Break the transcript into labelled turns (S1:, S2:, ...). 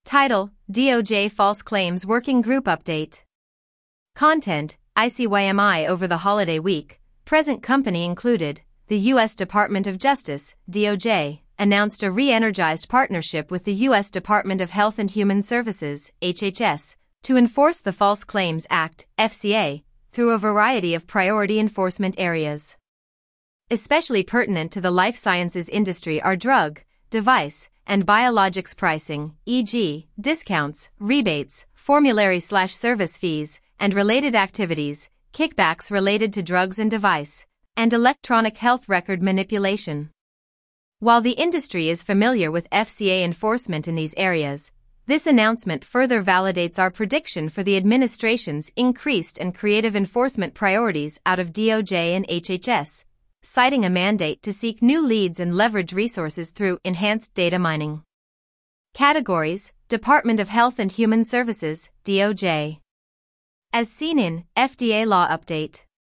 S1: Title: DOJ False Claims Working Group Update. Content: ICYMI over the holiday week, present company included, the U.S. Department of Justice, DOJ, announced a re-energized partnership with the U.S. Department of Health and Human Services, HHS, to enforce the False Claims Act, FCA, through a variety of priority enforcement areas. Especially pertinent to the life sciences industry are drug, device, and biologics pricing, e.g., discounts, rebates, formulary/service fees, and related activities, kickbacks related to drugs and device, and electronic health record manipulation. While the industry is familiar with FCA enforcement in these areas, this announcement further validates our prediction for the administration's increased and creative enforcement priorities out of DOJ and HHS, citing a mandate to seek new leads and leverage resources through enhanced data mining. Categories: Department of Health and Human Services, DOJ. As seen in FDA Law Update.